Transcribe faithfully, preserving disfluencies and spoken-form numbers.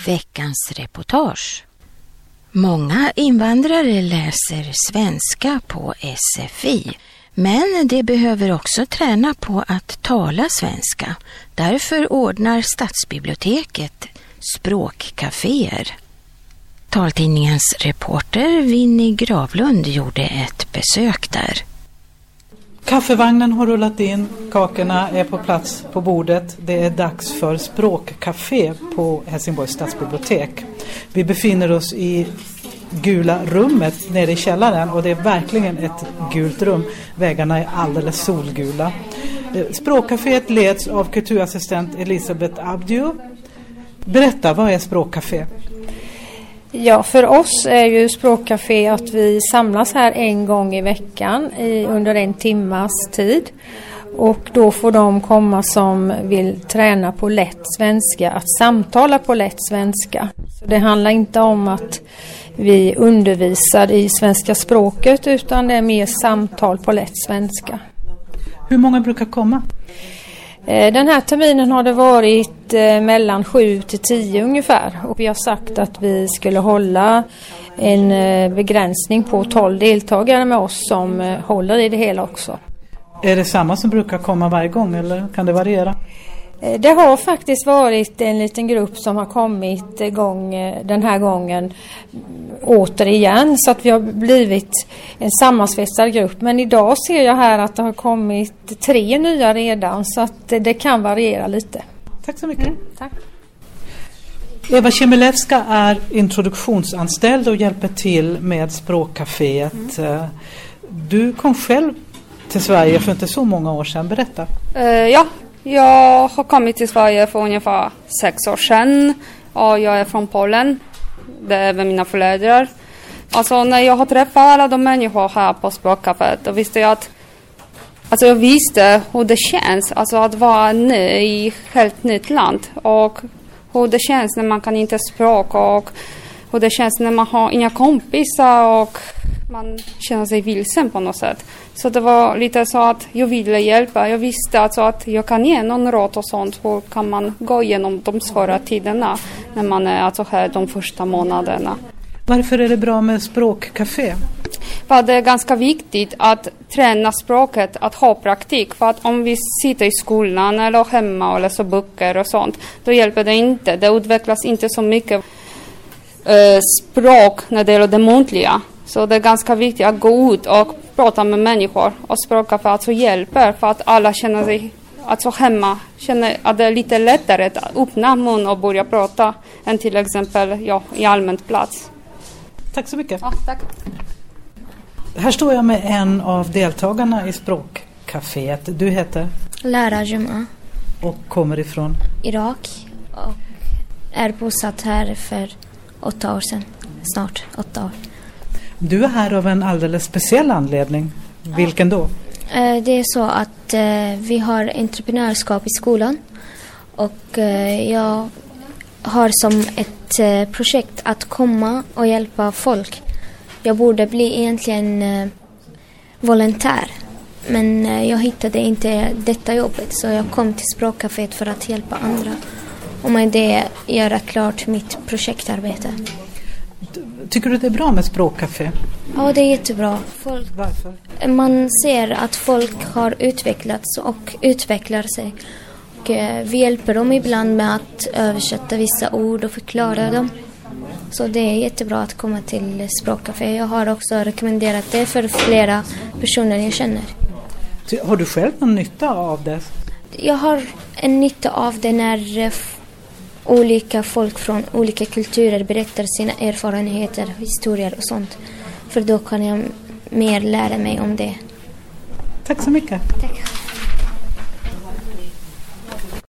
Veckans reportage. Många invandrare läser svenska på S F I, men de behöver också träna på att tala svenska. Därför ordnar Stadsbiblioteket språkcaféer. Taltidningens reporter Vinnie Gravlund gjorde ett besök där. Kaffevagnen har rullat in, kakorna är på plats på bordet. Det är dags för språkcafé på Helsingborgs stadsbibliotek. Vi befinner oss i gula rummet nere i källaren och det är verkligen ett gult rum. Väggarna är alldeles solgula. Språkcaféet leds av kulturassistent Elisabeth Abdiu. Berätta, vad är språkcafé? Ja, för oss är ju språkcafé att vi samlas här en gång i veckan i, under en timmas tid. Och då får de komma som vill träna på lätt svenska, att samtala på lätt svenska. Så det handlar inte om att vi undervisar i svenska språket utan det är mer samtal på lätt svenska. Hur många brukar komma? Den här terminen har det varit mellan sju till tio ungefär och vi har sagt att vi skulle hålla en begränsning på tolv deltagare med oss som håller i det hela också. Är det samma som brukar komma varje gång eller kan det variera? Det har faktiskt varit en liten grupp som har kommit igång den här gången återigen så att vi har blivit en sammansvetsad grupp. Men idag ser jag här att det har kommit tre nya redan så att det kan variera lite. Tack så mycket. Mm, tack. Eva Kiemelewska är introduktionsanställd och hjälper till med språkcaféet. Mm. Du kom själv till Sverige för inte så många år sedan. Berätta. Uh, ja. Jag har kommit till Sverige för ungefär sex år sedan och jag är från Polen. Det är med mina föräldrar. Alltså när jag har träffat alla de människor här på språkcaféet då visste jag att alltså jag visste hur det känns alltså att vara ny i ett helt nytt land och hur det känns när man kan inte språk och hur det känns när man har inga kompisar och man känner sig vilsen på något sätt. Så det var lite så att jag ville hjälpa. Jag visste alltså att jag kan ge någon råd och sånt. Hur kan man gå igenom de svåra tiderna när man är alltså här de första månaderna. Varför är det bra med språkcafé? För det är ganska viktigt att träna språket, att ha praktik. För att om vi sitter i skolan eller hemma och läser böcker och sånt, då hjälper det inte. Det utvecklas inte så mycket eh, språk när det gäller det muntliga. Så det är ganska viktigt att gå ut och prata med människor och språkcafé alltså hjälper för att alla känner sig alltså hemma, känner att det är lite lättare att öppna mun och börja prata än till exempel ja, i allmänt plats. Tack så mycket. Ja, tack. Här står jag med en av deltagarna i språkcaféet. Du heter? Lara Juma. Och kommer ifrån? Irak och är bosatt här för åtta år sedan. Snart åtta år. Du är här av en alldeles speciell anledning. Vilken då? Det är så att vi har entreprenörskap i skolan. Och jag har som ett projekt att komma och hjälpa folk. Jag borde bli egentligen volontär. Men jag hittade inte detta jobbet så jag kom till språkcaféet för att hjälpa andra. Och med det göra klart mitt projektarbete. Tycker du det är bra med språkcafé? Ja, det är jättebra. Folk, Varför? Man ser att folk har utvecklats och utvecklar sig. Och, eh, vi hjälper dem ibland med att översätta vissa ord och förklara dem. Så det är jättebra att komma till språkcafé. Jag har också rekommenderat det för flera personer jag känner. Har du själv någon nytta av det? Jag har en nytta av det när eh, olika folk från olika kulturer berättar sina erfarenheter, historier och sånt. För då kan jag mer lära mig om det. Tack så mycket. Tack.